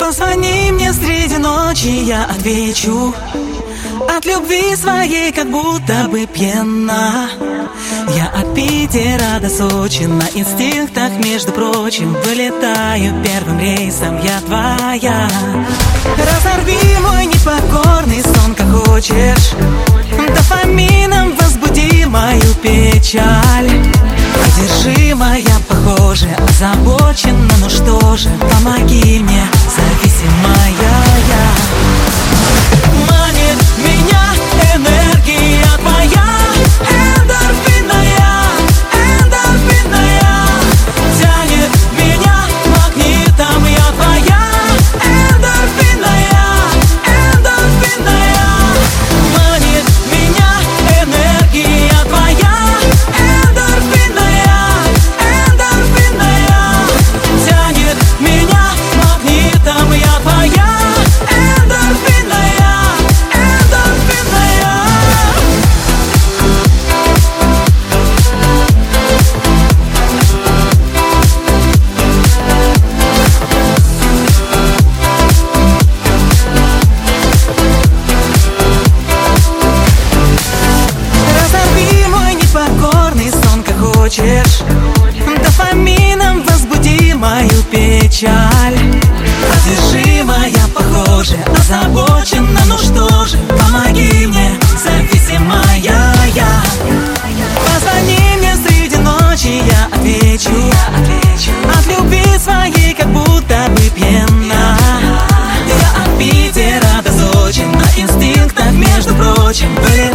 Позвони мне среди ночи, я отвечу. От любви своей как будто бы пьяна. Я от Питера до Сочи на инстинктах, между прочим, вылетаю первым рейсом, я твоя. Разорви мой непокорный сон, как хочешь. Дофамином возбуди мою печаль. Одержимая, похоже, озабочена, ну что же, помоги мне, зависимая я. Манит меня энергия твоя, эндорфинная, эндорфинная. Тянет меня магнитом, я твоя, эндорфинная, эндорфинная. Манит меня энергия твоя, эндорфинная, эндорфинная. Тянет меня магнитом, я твоя, эндорфинная, эндорфинная. Разорви мой непокорный сон, как хочешь. Дофамином возбуди мою печаль. Одержимая, похоже, озабочена, ну что же, помоги мне, зависимая я. Позвони мне среди ночи, я отвечу. От любви своей как будто бы пьяна. Я от Питера до Сочи на инстинктах, между прочим,